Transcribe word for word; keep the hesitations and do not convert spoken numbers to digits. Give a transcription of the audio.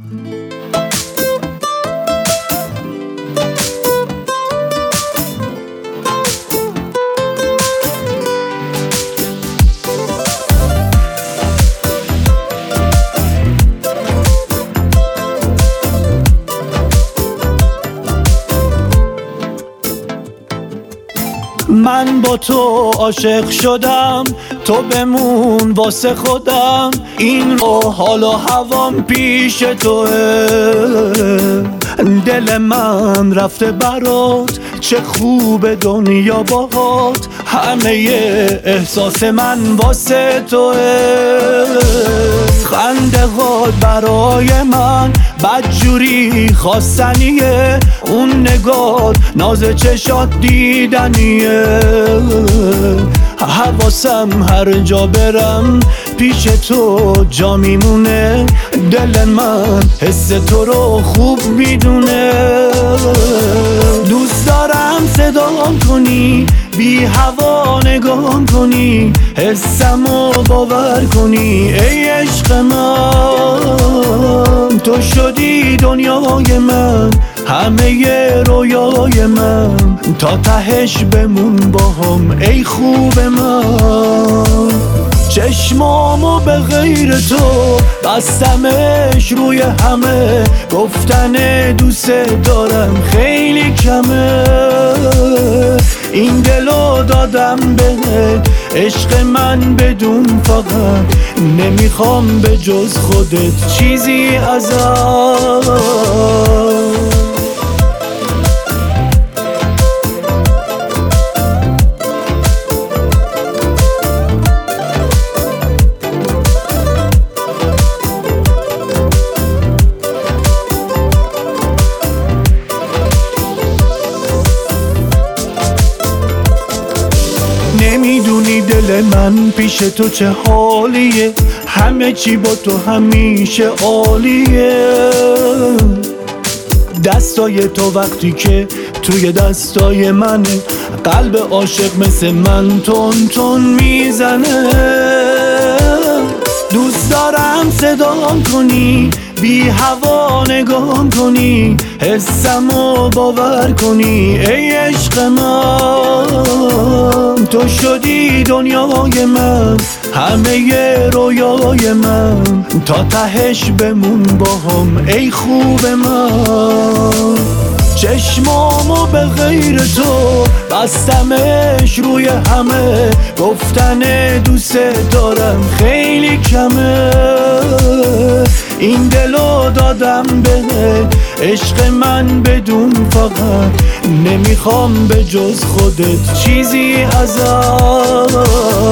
من با تو عاشق شدم، تو بمون واسه خودم، این رو حال و هوام پیش توه. دل من رفته برات، چه خوب دنیا باهات، همه احساس من واسه توه. خنده هات برای من بدجوری خواستنیه، اون نگات ناز چشات دیدنیه. حواسم هر جا برم پیش تو جا میمونه، دل من حس تو رو خوب میدونه. دوست دارم صدام کنی، بی هوا نگام کنی، حسمو باور کنی ای عشق من. تو شدی دنیای من، همه رویای من، تا تهش بمون با هم ای خوب من. چشمامو به غیر تو بستمش روی همه، گفتن دوست دارم خیلی کمه. این دلو دادم بهت عشق من بدون فقط، نمیخوام به جز خودت چیزی ازت. نمیدونی دل من پیش تو چه حالیه، همه چی با تو همیشه عالیه. دستای تو وقتی که توی دستای منه، قلب عاشق مثل من تون تون میزنه. دوست دارم صدام کنی، بی هوا نگام کنی، حسمو باور کنی ای عشق من. تو شدی دنیای من، همه رویای من، تا تهش بمون با هم ای خوب من. چشمامو به غیر تو بستمش روی همه، گفتن دوست دارم خیلی کمه. این دلو دادم بهت عشق من بدون فقط، نمیخوام به جز خودت چیزی ازت.